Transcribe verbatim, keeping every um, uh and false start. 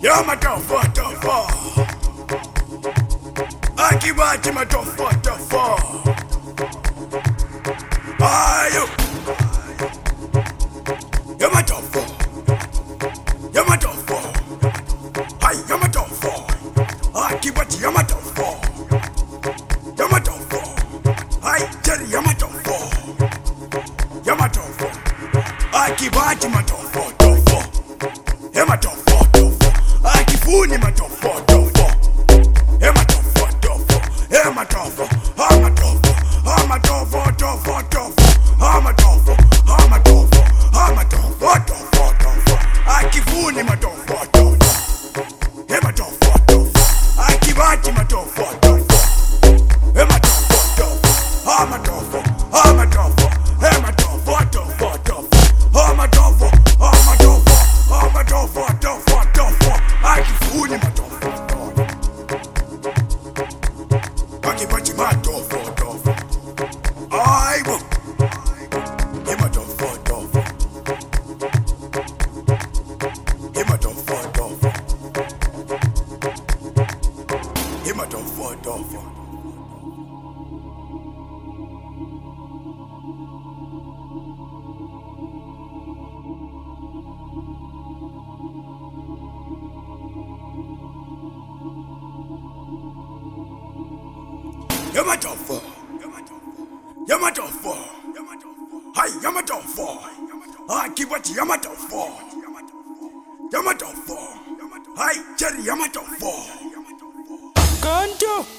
Yamatofo tofo Akibati matofo tofo Ayo Yamatofo Yamatofo Hai Yamatofo Akibati Yamatofo Yamatofo Hai Jerry Yamatofo Yamatofo Akibati matofo tofo Yamatofo tofo Akifuni matofo tofo Yamatofo tofo Yamatofo Hamatofo Hamatofo tofo tofo Hamatofo Hamatofo Hamatofo tofo tofo Akifuni matofo tofo Yamatofo tofo Akibati matofo tofo Yamatofo tofo Hamatofo Hamatofo Yamatofo tofo tofo Hamatofo Hamatofo Hamatofo tofo tofo Akifuni matofo tofo Akibati matofo tofo Aibo Yamatofo tofo Yamatofo tofo Yamatofo tofo Yamatofo Yamatofo Hai Yamatofo Akibati Yamatofo Yamatofo Hai Jerry Yamatofo Kanto